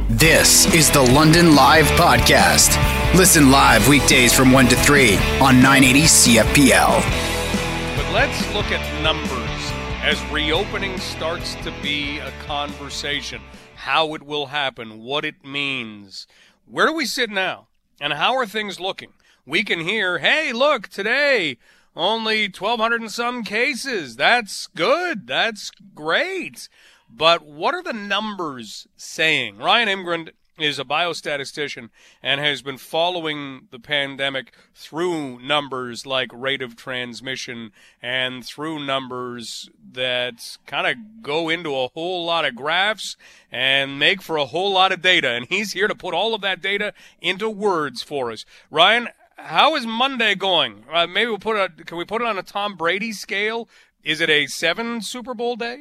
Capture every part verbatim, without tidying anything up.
This is the London Live Podcast. Listen live weekdays from one to three on nine eighty C F P L. But let's look at numbers as reopening starts to be a conversation. How it will happen, what it means. Where do we sit now? And how are things looking? We can hear, hey, look, today, only twelve hundred and some cases. That's good. That's great. But what are the numbers saying? Ryan Imgrund is a biostatistician and has been following the pandemic through numbers like rate of transmission and through numbers that kind of go into a whole lot of graphs and make for a whole lot of data. And he's here to put all of that data into words for us. Ryan, how is Monday going? Uh, maybe we'll put a, can we put it on a Tom Brady scale? Is it a seven Super Bowl day?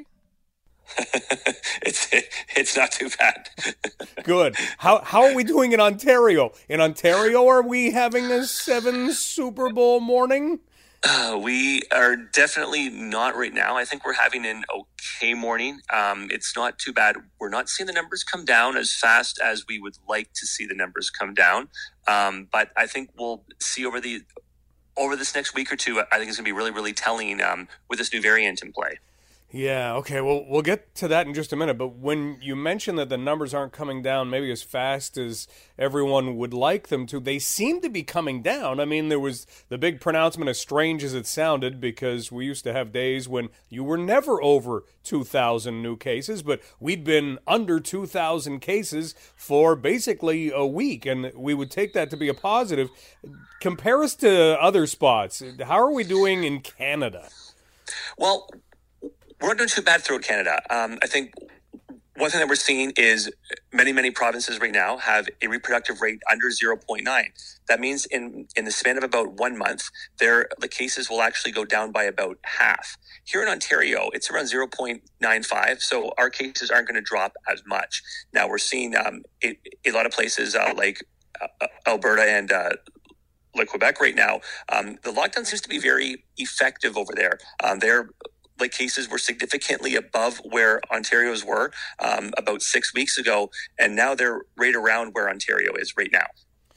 it's it's not too bad. Good. How how are we doing in Ontario? In Ontario, are we having a seven Super Bowl morning? Uh, we are definitely not right now. I think we're having an okay morning. Um, it's not too bad. We're not seeing the numbers come down as fast as we would like to see the numbers come down. Um, but I think we'll see over the over this next week or two. I think it's going to be really, really telling um, with this new variant in play. Yeah, okay, well, we'll get to that in just a minute, but when you mention that the numbers aren't coming down maybe as fast as everyone would like them to, they seem to be coming down. I mean, there was the big pronouncement, as strange as it sounded, because we used to have days when you were never over two thousand new cases, but we'd been under two thousand cases for basically a week, and we would take that to be a positive. Compare us to other spots. How are we doing in Canada? Well, we're not doing too bad throughout Canada. Um, I think one thing that we're seeing is many, many provinces right now have a reproductive rate under zero point nine. That means in, in the span of about one month, their the cases will actually go down by about half. Here in Ontario, it's around zero point nine five, so our cases aren't going to drop as much. Now, we're seeing um, it, a lot of places uh, like uh, Alberta and uh, like Quebec right now, um, the lockdown seems to be very effective over there. Um, they're like cases were significantly above where Ontario's were um, about six weeks ago, and now they're right around where Ontario is right now.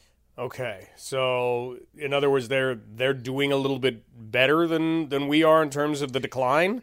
Okay, so in other words, they're they're doing a little bit better than, than we are in terms of the decline?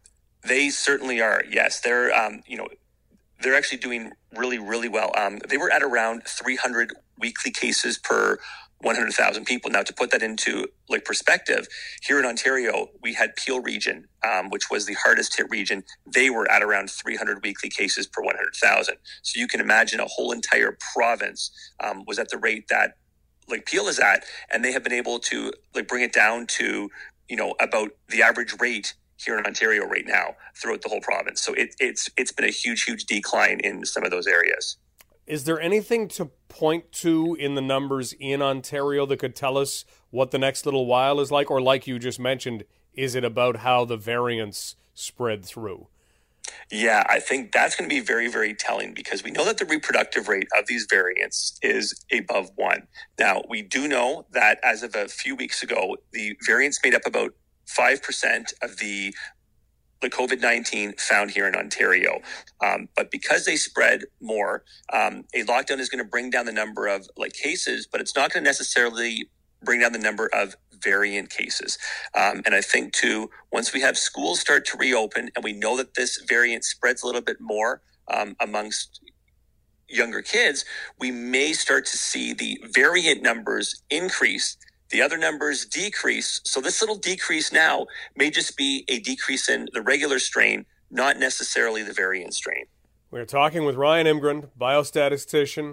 They certainly are, yes. They're, um, you know, they're actually doing really, really well. Um, they were at around three hundred weekly cases per one hundred thousand people. Now, to put that into like perspective, here in Ontario, we had Peel region, um, which was the hardest hit region. They were at around three hundred weekly cases per one hundred thousand. So you can imagine a whole entire province um, was at the rate that like Peel is at, and they have been able to like bring it down to, you know, about the average rate here in Ontario right now throughout the whole province. So it, it's it's been a huge, huge decline in some of those areas. Is there anything to point to in the numbers in Ontario that could tell us what the next little while is like? Or like you just mentioned, is it about how the variants spread through? Yeah, I think that's going to be very, very telling, because we know that the reproductive rate of these variants is above one. Now, we do know that as of a few weeks ago, the variants made up about five percent of the the COVID nineteen found here in Ontario. Um, but because they spread more, um, a lockdown is going to bring down the number of like cases, but it's not going to necessarily bring down the number of variant cases. Um, and I think too, once we have schools start to reopen and we know that this variant spreads a little bit more um, amongst younger kids, we may start to see the variant numbers increase, the other numbers decrease. So this little decrease now may just be a decrease in the regular strain, not necessarily the variant strain. We're talking with Ryan Imgrund, biostatistician,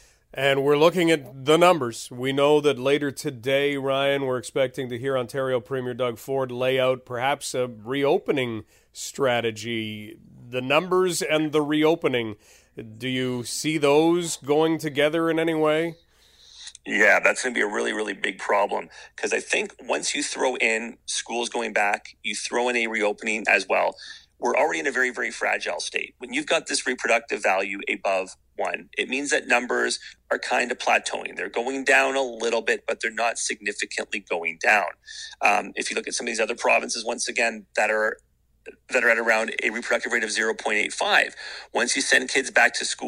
and we're looking at the numbers. We know that later today, Ryan, we're expecting to hear Ontario Premier Doug Ford lay out perhaps a reopening strategy. The numbers and the reopening, do you see those going together in any way? Yeah, that's going to be a really, really big problem, because I think once you throw in schools going back, you throw in a reopening as well, we're already in a very, very fragile state. When you've got this reproductive value above one, it means that numbers are kind of plateauing. They're going down a little bit, but they're not significantly going down. Um, if you look at some of these other provinces, once again, that are that are at around a reproductive rate of zero point eight five, once you send kids back to school,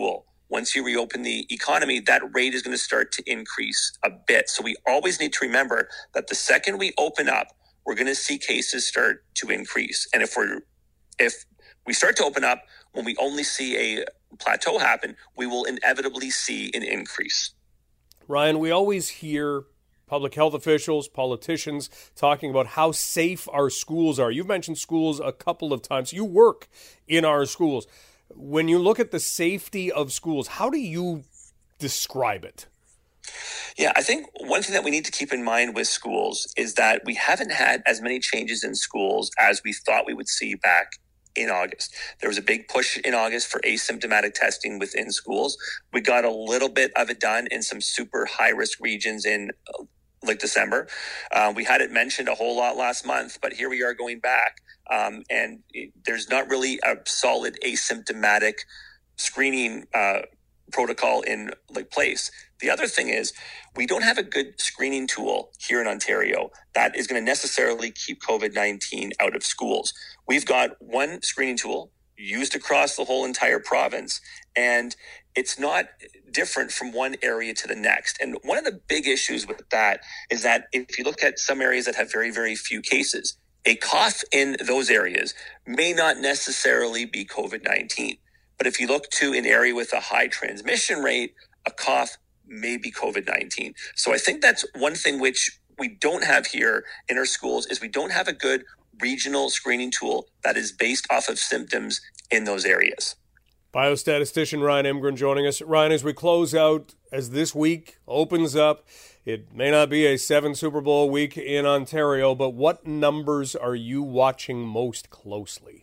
once you reopen the economy, that rate is going to start to increase a bit. So we always need to remember that the second we open up, we're going to see cases start to increase. And if we're, if we start to open up, when we only see a plateau happen, we will inevitably see an increase. Ryan, we always hear public health officials, politicians talking about how safe our schools are. You've mentioned schools a couple of times. You work in our schools. When you look at the safety of schools, how do you describe it? Yeah, I think one thing that we need to keep in mind with schools is that we haven't had as many changes in schools as we thought we would see back in August. There was a big push in August for asymptomatic testing within schools. We got a little bit of it done in some super high-risk regions in uh, like December. Uh, we had it mentioned a whole lot last month, but here we are going back. Um, and it, there's not really a solid asymptomatic screening uh, protocol in like place. The other thing is we don't have a good screening tool here in Ontario that is going to necessarily keep COVID nineteen out of schools. We've got one screening tool used across the whole entire province, and it's not different from one area to the next. And one of the big issues with that is that if you look at some areas that have very, very few cases, a cough in those areas may not necessarily be COVID nineteen. But if you look to an area with a high transmission rate, a cough may be COVID nineteen. So I think that's one thing which we don't have here in our schools is we don't have a good regional screening tool that is based off of symptoms in those areas. Biostatistician Ryan Imgren joining us. Ryan, as we close out, as this week opens up, it may not be a seven Super Bowl week in Ontario, but what numbers are you watching most closely?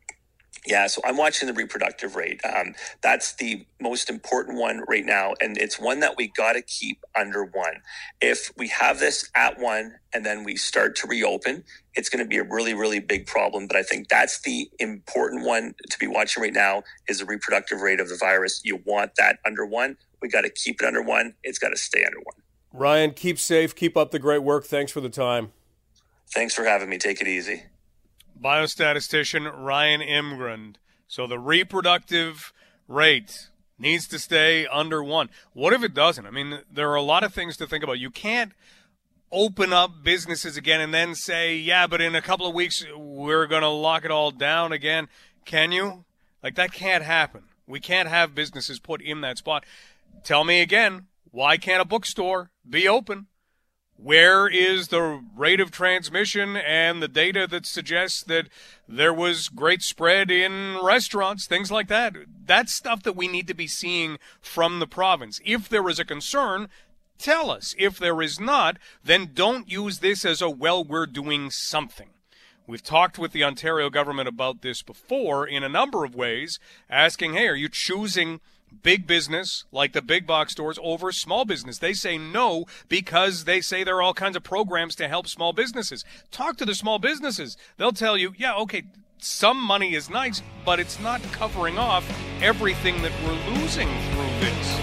Yeah, so I'm watching the reproductive rate. Um, that's the most important one right now, and it's one that we got to keep under one. If we have this at one and then we start to reopen, it's going to be a really, really big problem. But I think that's the important one to be watching right now is the reproductive rate of the virus. You want that under one. We got to keep it under one. It's got to stay under one. Ryan, keep safe. Keep up the great work. Thanks for the time. Thanks for having me. Take it easy. Biostatistician Ryan Imgren. So the reproductive rate needs to stay under one. What if it doesn't? I mean, there are a lot of things to think about. You can't open up businesses again and then say, yeah, but in a couple of weeks, we're going to lock it all down again. Can you? Like, that can't happen. We can't have businesses put in that spot. Tell me again, why can't a bookstore be open? Where is the rate of transmission and the data that suggests that there was great spread in restaurants, things like that? That's stuff that we need to be seeing from the province. If there is a concern, tell us. If there is not, then don't use this as a, well, we're doing something. We've talked with the Ontario government about this before in a number of ways, asking, hey, are you choosing big business, like the big box stores, over small business? They say no because they say there are all kinds of programs to help small businesses. Talk to the small businesses. They'll tell you, yeah, okay, some money is nice, but it's not covering off everything that we're losing through this.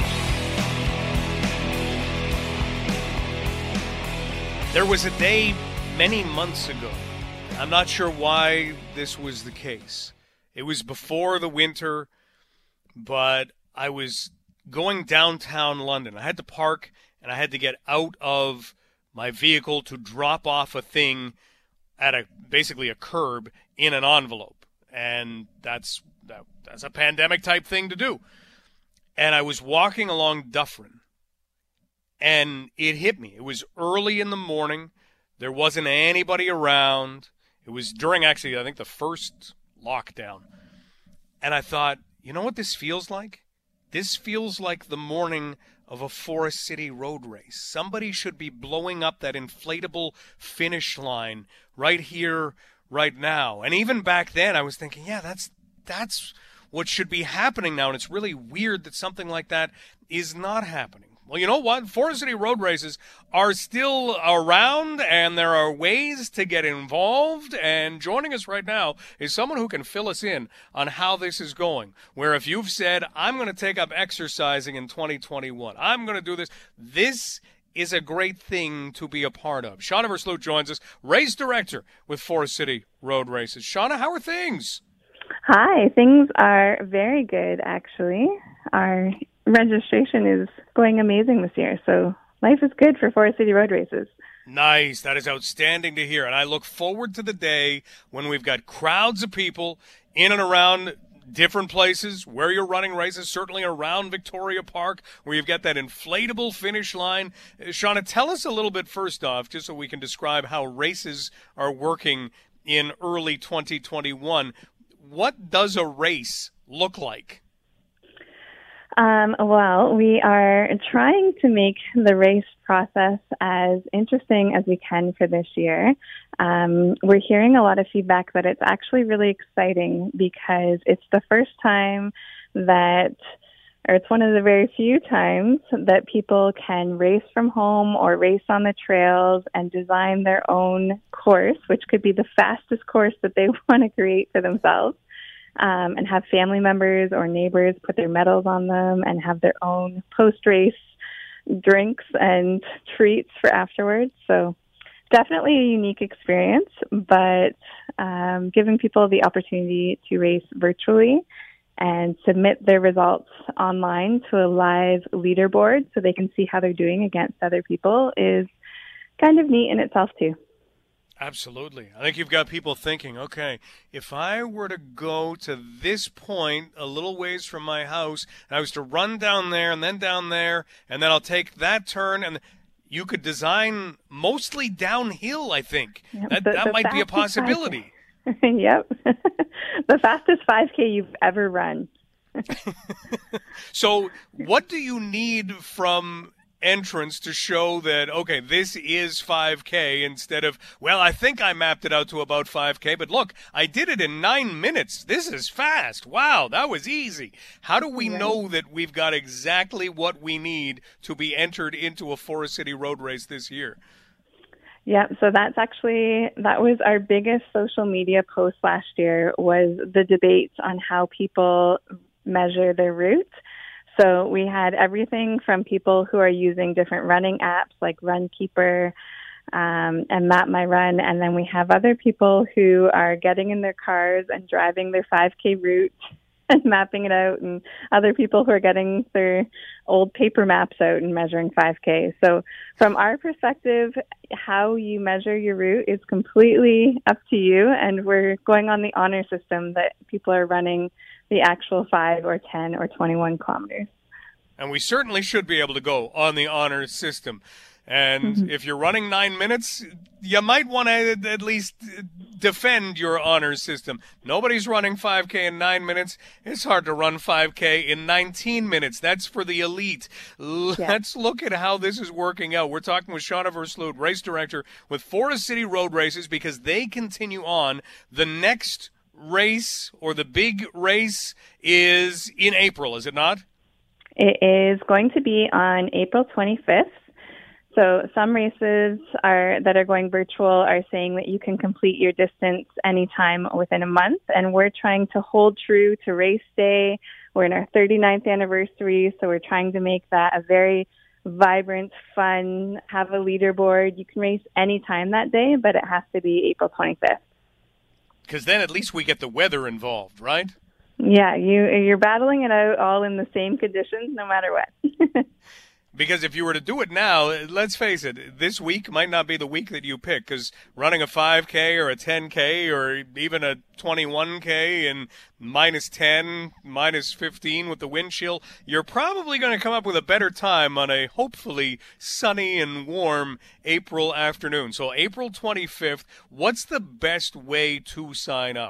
There was a day many months ago. I'm not sure why this was the case. It was before the winter, but I was going downtown London. I had to park, and I had to get out of my vehicle to drop off a thing at a basically a curb in an envelope. And that's that, that's a pandemic-type thing to do. And I was walking along Dufferin, and it hit me. It was early in the morning. There wasn't anybody around. It was during, actually, I think, the first lockdown. And I thought, you know what this feels like? This feels like the morning of a Forest City road race. Somebody should be blowing up that inflatable finish line right here, right now. And even back then, I was thinking, yeah, that's that's what should be happening now. And it's really weird that something like that is not happening. Well, you know what? Forest City road races are still around, and there are ways to get involved. And joining us right now is someone who can fill us in on how this is going. Where if you've said, I'm going to take up exercising in twenty twenty-one, I'm going to do this, this is a great thing to be a part of. Shauna Versluit joins us, race director with Forest City Road Races. Shauna, how are things? Hi, things are very good, actually. our registration is going amazing this year. So life is good for Forest City Road Races. Nice. That is outstanding to hear. And I look forward to the day when we've got crowds of people in and around different places where you're running races, certainly around Victoria Park, where you've got that inflatable finish line. Uh, Shauna, tell us a little bit first off, just so we can describe how races are working in early twenty twenty-one. What does a race look like? Um, well, we are trying to make the race process as interesting as we can for this year. Um, we're hearing a lot of feedback that it's actually really exciting because it's the first time that, or it's one of the very few times that people can race from home or race on the trails and design their own course, which could be the fastest course that they want to create for themselves. Um, and have family members or neighbors put their medals on them and have their own post-race drinks and treats for afterwards. So definitely a unique experience, but um, giving people the opportunity to race virtually and submit their results online to a live leaderboard so they can see how they're doing against other people is kind of neat in itself too. Absolutely. I think you've got people thinking, okay, if I were to go to this point a little ways from my house, and I was to run down there and then down there, and then I'll take that turn, and you could design mostly downhill, I think. Yep. That, the, that the might be a possibility. Yep. The fastest five K you've ever run. So what do you need from entrance to show that, okay, this is five K instead of, well, I think I mapped it out to about five K, but look, I did it in nine minutes. This is fast. Wow, that was easy. How do we right. know that we've got exactly what we need to be entered into a Forest City Road Race this year? Yeah, so that's actually, that was our biggest social media post last year, was the debates on how people measure their route. So we had everything from people who are using different running apps like Runkeeper um, and Map My Run, and then we have other people who are getting in their cars and driving their five K route and mapping it out, and other people who are getting their old paper maps out and measuring five K. So from our perspective, how you measure your route is completely up to you, and we're going on the honor system that people are running the actual five or ten or twenty-one kilometers. And we certainly should be able to go on the honor system. And mm-hmm. if you're running nine minutes, you might want to at least defend your honor system. Nobody's running five K in nine minutes. It's hard to run five K in nineteen minutes. That's for the elite. Let's yeah. look at how this is working out. We're talking with Shauna Versluit, race director with Forest City Road Races, because they continue on. The next race, or the big race, is in April, is it not? It is going to be on April twenty-fifth. So some races are that are going virtual are saying that you can complete your distance anytime within a month, and we're trying to hold true to race day. We're in our thirty-ninth anniversary, so we're trying to make that a very vibrant, fun, have a leaderboard. You can race anytime that day, but it has to be April twenty-fifth. Because then at least we get the weather involved, right? Yeah, you, you're battling it out all in the same conditions, no matter what. Because if you were to do it now, let's face it, this week might not be the week that you pick, because running a five K or a ten K or even a twenty-one K and minus ten, minus fifteen with the wind chill, you're probably going to come up with a better time on a hopefully sunny and warm April afternoon. So April twenty-fifth, what's the best way to sign up?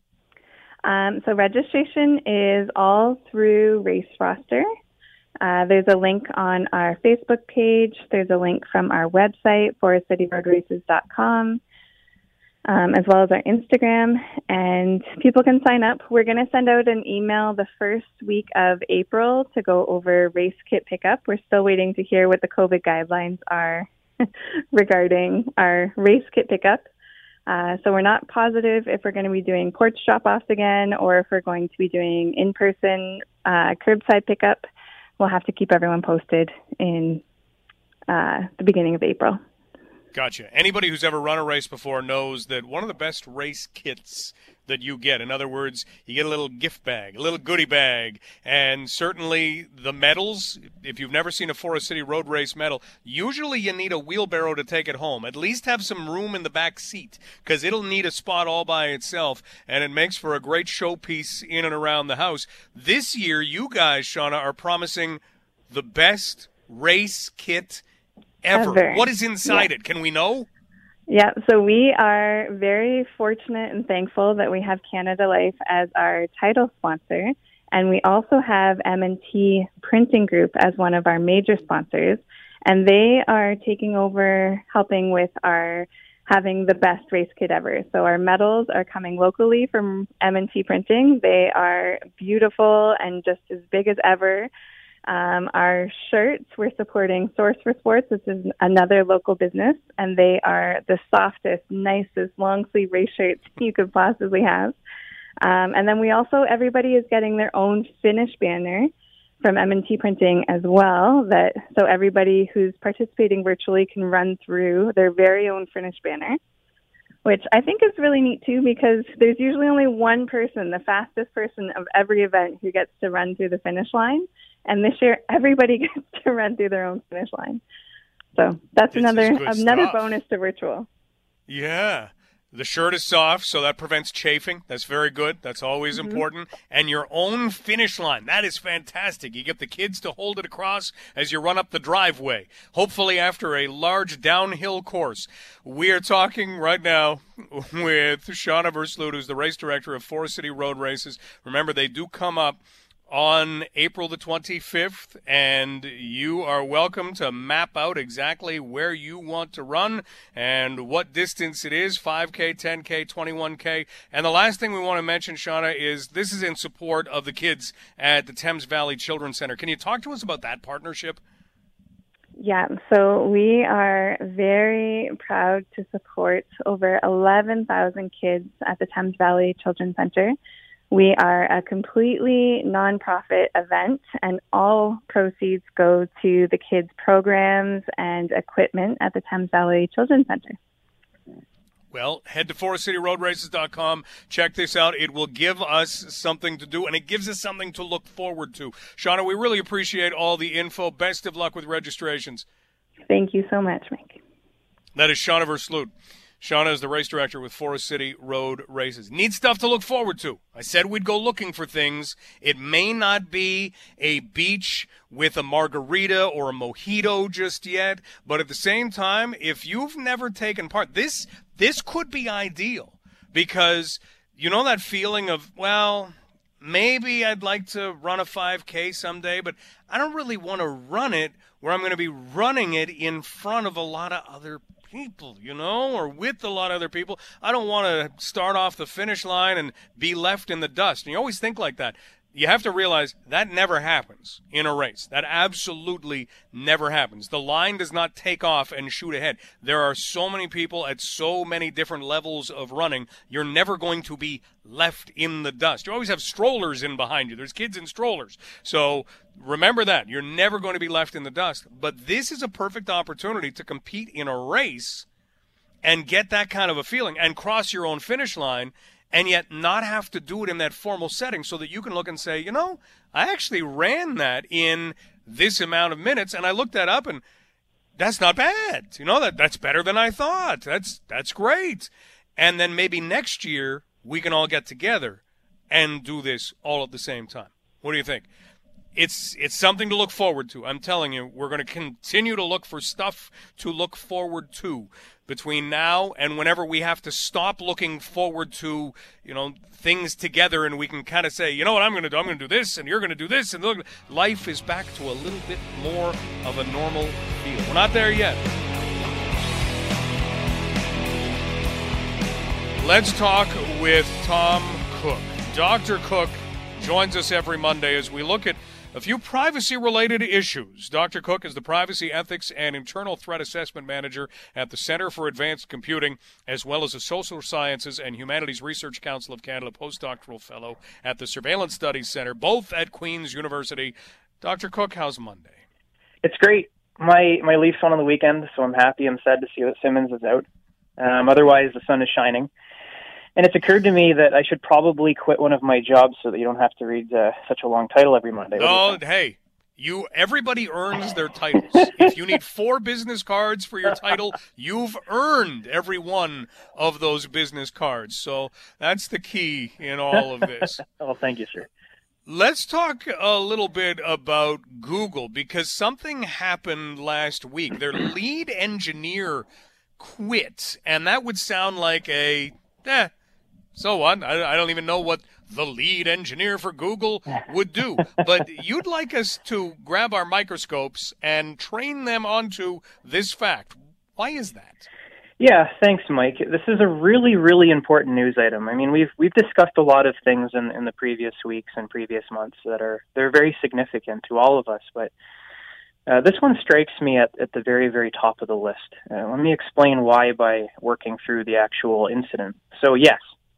Um, so registration is all through Race Roster. Uh, there's a link on our Facebook page. There's a link from our website, forest city road races dot com, um, as well as our Instagram, and people can sign up. We're going to send out an email the first week of April to go over race kit pickup. We're still waiting to hear what the COVID guidelines are regarding our race kit pickup. Uh, so we're not positive if we're going to be doing porch drop-offs again or if we're going to be doing in-person uh, curbside pickup. We'll have to keep everyone posted in uh, the beginning of April. Gotcha. Anybody who's ever run a race before knows that one of the best race kits that you get, in other words, you get a little gift bag, a little goodie bag, and certainly the medals. If you've never seen a Forest City Road Race medal, usually you need a wheelbarrow to take it home. At least have some room in the back seat, because it'll need a spot all by itself, and it makes for a great showpiece in and around the house. This year, you guys, Shauna, are promising the best race kit ever. ever. What is inside yeah. it? Can we know? Yeah, so we are very fortunate and thankful that we have Canada Life as our title sponsor, and we also have M and T Printing Group as one of our major sponsors, and they are taking over helping with our having the best race kit ever. So our medals are coming locally from M and T Printing. They are beautiful and just as big as ever. Um, our shirts, we're supporting Source for Sports, which is another local business, and they are the softest, nicest, long-sleeve race shirts you could possibly have. Um, and then we also, everybody is getting their own finish banner from M and T Printing as well, that so everybody who's participating virtually can run through their very own finish banner, which I think is really neat too, because there's usually only one person, the fastest person of every event, who gets to run through the finish line. And this year, everybody gets to run through their own finish line. So that's this another another stuff. bonus to virtual. Yeah. The shirt is soft, so that prevents chafing. That's very good. That's always mm-hmm. important. And your own finish line. That is fantastic. You get the kids to hold it across as you run up the driveway, hopefully after a large downhill course. We are talking right now with Shauna Versluit, who's the race director of Forest City Road Races. Remember, they do come up on April the twenty-fifth, and you are welcome to map out exactly where you want to run and what distance it is, five K, ten K, twenty-one K. And the last thing we want to mention, Shauna, is this is in support of the kids at the Thames Valley Children's Center. Can you talk to us about that partnership? Yeah, so we are very proud to support over eleven thousand kids at the Thames Valley Children's Center. We are a completely nonprofit event, and all proceeds go to the kids' programs and equipment at the Thames Valley Children's Center. Well, head to forest city road races dot com. Check this out. It will give us something to do, and it gives us something to look forward to. Shauna, we really appreciate all the info. Best of luck with registrations. Thank you so much, Mike. That is Shauna Versluit. Shauna is the race director with Forest City Road Races. Need stuff to look forward to. I said we'd go looking for things. It may not be a beach with a margarita or a mojito just yet, but at the same time, if you've never taken part, this this could be ideal, because you know that feeling of, well, maybe I'd like to run a five K someday, but I don't really want to run it where I'm going to be running it in front of a lot of other people. people, you know, or with a lot of other people. I don't want to start off the finish line and be left in the dust. And you always think like that. You have to realize that never happens in a race. That absolutely never happens. The line does not take off and shoot ahead. There are so many people at so many different levels of running. You're never going to be left in the dust. You always have strollers in behind you. There's kids in strollers. So remember that. You're never going to be left in the dust. But this is a perfect opportunity to compete in a race and get that kind of a feeling and cross your own finish line, and yet not have to do it in that formal setting, so that you can look and say, you know, I actually ran that in this amount of minutes, and I looked that up, and that's not bad. You know, that that's better than I thought. That's that's great. And then maybe next year we can all get together and do this all at the same time. What do you think? It's it's something to look forward to. I'm telling you, we're going to continue to look for stuff to look forward to between now and whenever we have to stop looking forward to, you know, things together, and we can kind of say, you know what I'm going to do? I'm going to do this, and you're going to do this, and look, life is back to a little bit more of a normal feel. We're not there yet. Let's talk with Tom Cook. Doctor Cook joins us every Monday as we look at a few privacy-related issues. Doctor Cook is the Privacy, Ethics, and Internal Threat Assessment Manager at the Centre for Advanced Computing, as well as a Social Sciences and Humanities Research Council of Canada postdoctoral fellow at the Surveillance Studies Centre, both at Queen's University. Doctor Cook, how's Monday? It's great. My my Leafs won on the weekend, so I'm happy. I'm sad to see that Simmons is out. Um, otherwise, the sun is shining. And it's occurred to me that I should probably quit one of my jobs so that you don't have to read uh, such a long title every Monday. No, hey, you. Everybody earns their titles. If you need four business cards for your title, you've earned every one of those business cards. So that's the key in all of this. Well, thank you, sir. Let's talk a little bit about Google, because something happened last week. Their lead engineer quit, and that would sound like a, eh, so what? I, I don't even know what the lead engineer for Google would do. But you'd like us to grab our microscopes and train them onto this fact. Why is that? Yeah, thanks, Mike. This is a really, really important news item. I mean, we've we've discussed a lot of things in, in the previous weeks and previous months that are they're very significant to all of us, but uh, this one strikes me at, at the very, very top of the list. Uh, let me explain why by working through the actual incident. So, yes,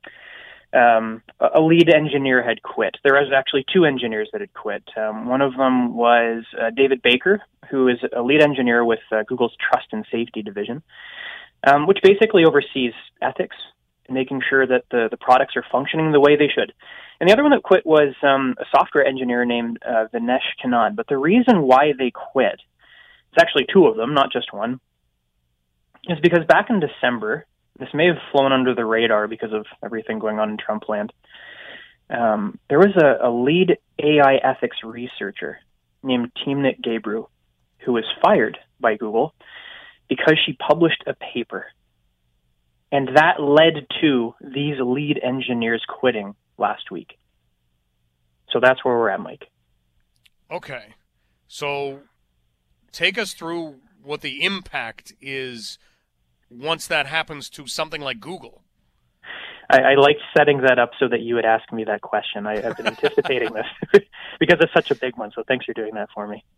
um, a lead engineer had quit. There was actually two engineers that had quit. Um, one of them was uh, David Baker, who is a lead engineer with uh, Google's Trust and Safety division. Um, which basically oversees ethics and making sure that the, the products are functioning the way they should. And the other one that quit was um, a software engineer named uh, Vinesh Kannan. But the reason why they quit, it's actually two of them, not just one, is because back in December, this may have flown under the radar because of everything going on in Trump land, um, there was a, a lead A I ethics researcher named Timnit Gebru who was fired by Google because she published a paper. And that led to these lead engineers quitting last week. So that's where we're at, Mike. Okay. So take us through what the impact is once that happens to something like Google. I, I liked setting that up so that you would ask me that question. I, I've been anticipating this because it's such a big one. So thanks for doing that for me.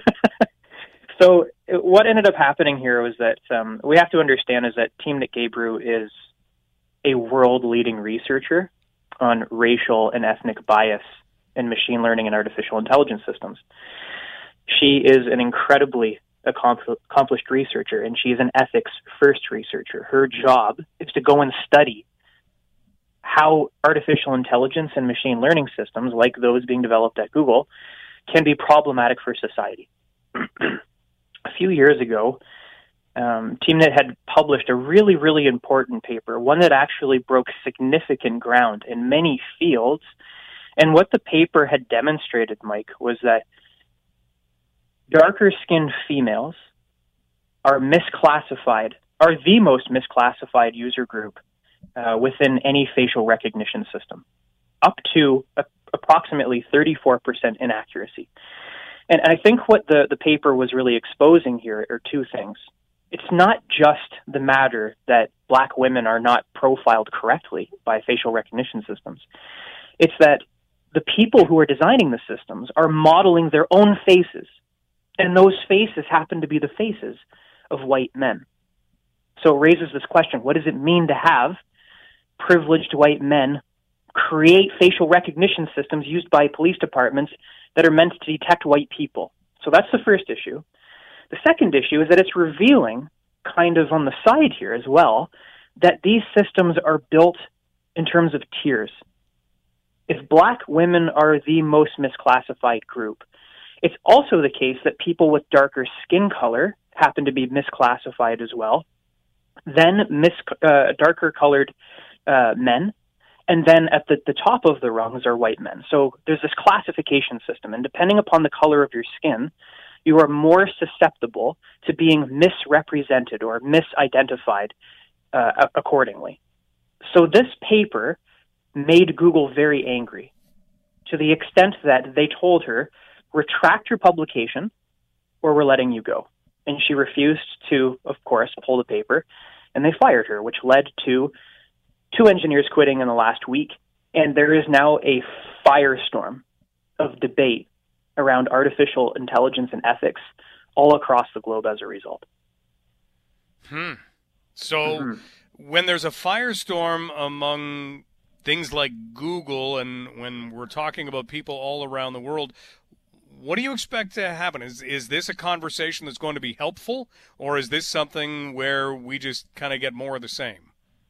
So what ended up happening here was that um, we have to understand is that Timnit Gebru is a world-leading researcher on racial and ethnic bias in machine learning and artificial intelligence systems. She is an incredibly accompl- accomplished researcher, and she is an ethics-first researcher. Her job is to go and study how artificial intelligence and machine learning systems, like those being developed at Google, can be problematic for society. A few years ago, um, Timnit had published a really, really important paper, one that actually broke significant ground in many fields. And what the paper had demonstrated, Mike, was that darker-skinned females are misclassified, are the most misclassified user group uh, within any facial recognition system, up to a, approximately thirty-four percent inaccuracy. And I think what the, the paper was really exposing here are two things. It's not just the matter that black women are not profiled correctly by facial recognition systems. It's that the people who are designing the systems are modeling their own faces, and those faces happen to be the faces of white men. So it raises this question, what does it mean to have privileged white men create facial recognition systems used by police departments that are meant to detect white people? So that's the first issue. The second issue is that it's revealing, kind of on the side here as well, that these systems are built in terms of tiers. If black women are the most misclassified group, it's also the case that people with darker skin color happen to be misclassified as well. Then mis- uh, darker colored uh, men. And then at the, the top of the rungs are white men. So there's this classification system, and depending upon the color of your skin, you are more susceptible to being misrepresented or misidentified uh, accordingly. So this paper made Google very angry, to the extent that they told her, retract your publication or we're letting you go. And she refused to, of course, pull the paper, and they fired her, which led to two engineers quitting in the last week, and there is now a firestorm of debate around artificial intelligence and ethics all across the globe as a result. Hmm. So Mm-hmm. when there's a firestorm among things like Google, and when we're talking about people all around the world, what do you expect to happen? Is is this a conversation that's going to be helpful, or is this something where we just kind of get more of the same?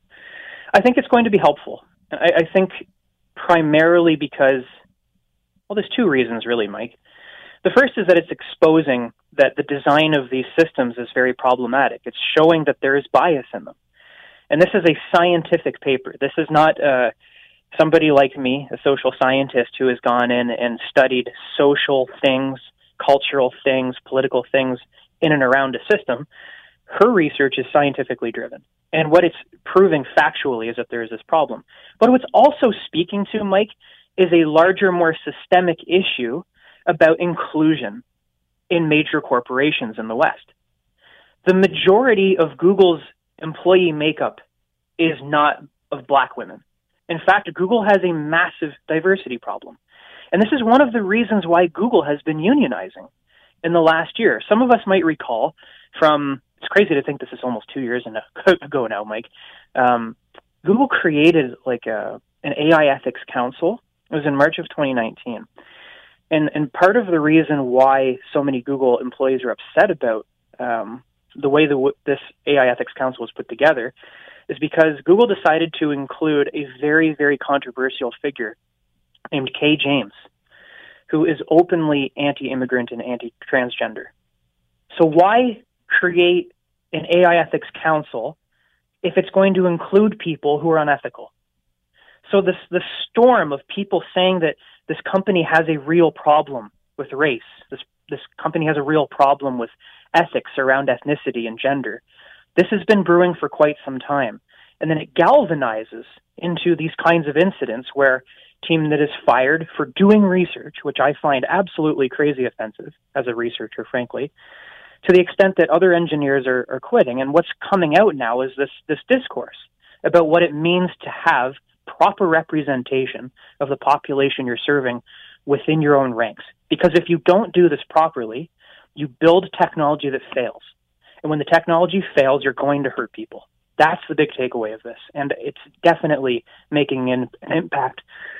I think it's going to be helpful. I, I think primarily because, well, there's two reasons really, Mike. The first is that it's exposing that the design of these systems is very problematic. It's showing that there is bias in them. And this is a scientific paper. This is not uh, somebody like me, a social scientist, who has gone in and studied social things, cultural things, political things in and around a system. Her research is scientifically driven. And what it's proving factually is that there is this problem. But what's also speaking to, Mike, is a larger, more systemic issue about inclusion in major corporations in the West. The majority of Google's employee makeup is not of black women. In fact, Google has a massive diversity problem. And this is one of the reasons why Google has been unionizing in the last year. Some of us might recall from, it's crazy to think this is almost two years ago now, Mike. Um, Google created like a, an A I ethics council. It was in March of twenty nineteen. And, and part of the reason why so many Google employees are upset about um, the way the, this A I ethics council was put together is because Google decided to include a very, very controversial figure named Kay James, who is openly anti-immigrant and anti-transgender. So why create an A I ethics council if it's going to include people who are unethical? So this the storm of people saying that this company has a real problem with race, this this company has a real problem with ethics around ethnicity and gender, this has been brewing for quite some time. And then it galvanizes into these kinds of incidents where a team that is fired for doing research, which I find absolutely crazy offensive as a researcher, frankly, to the extent that other engineers are, are quitting. And what's coming out now is this this discourse about what it means to have proper representation of the population you're serving within your own ranks. Because if you don't do this properly, you build technology that fails. And when the technology fails, you're going to hurt people. That's the big takeaway of this. And it's definitely making an, an impact,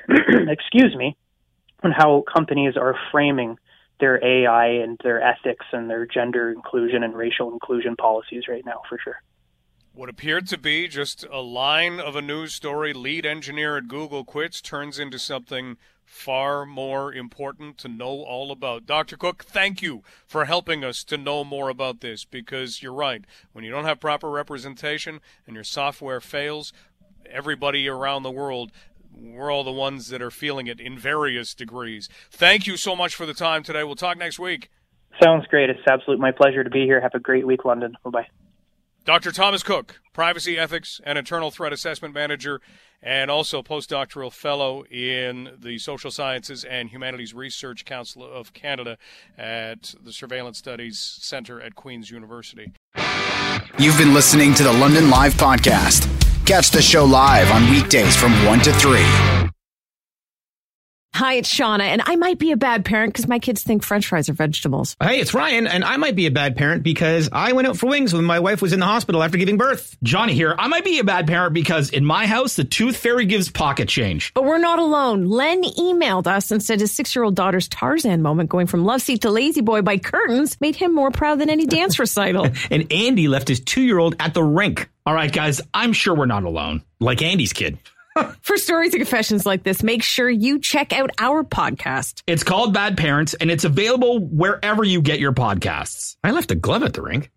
excuse me, on how companies are framing their A I and their ethics and their gender inclusion and racial inclusion policies right now, for sure. What appeared to be just a line of a news story, lead engineer at Google quits, turns into something far more important to know all about. Doctor Cook, thank you for helping us to know more about this, because you're right. When you don't have proper representation and your software fails, everybody around the world, we're all the ones that are feeling it in various degrees. Thank you so much for the time today. We'll talk next week. Sounds great. It's absolutely my pleasure to be here. Have a great week, London. Bye-bye. Doctor Thomas Cook, Privacy Ethics and Internal Threat Assessment Manager, and also postdoctoral fellow in the Social Sciences and Humanities Research Council of Canada at the Surveillance Studies Centre at Queen's University. You've been listening to the London Live Podcast. Catch the show live on weekdays from one to three. Hi, it's Shauna, and I might be a bad parent because my kids think French fries are vegetables. Hey, it's Ryan, and I might be a bad parent because I went out for wings when my wife was in the hospital after giving birth. Johnny here. I might be a bad parent because in my house, the tooth fairy gives pocket change. But we're not alone. Len emailed us and said his six-year-old daughter's Tarzan moment going from love seat to lazy boy by curtains made him more proud than any dance recital. And Andy left his two-year-old at the rink. All right, guys, I'm sure we're not alone. Like Andy's kid. For stories and confessions like this, make sure you check out our podcast. It's called Bad Parents, and it's available wherever you get your podcasts. I left a glove at the rink.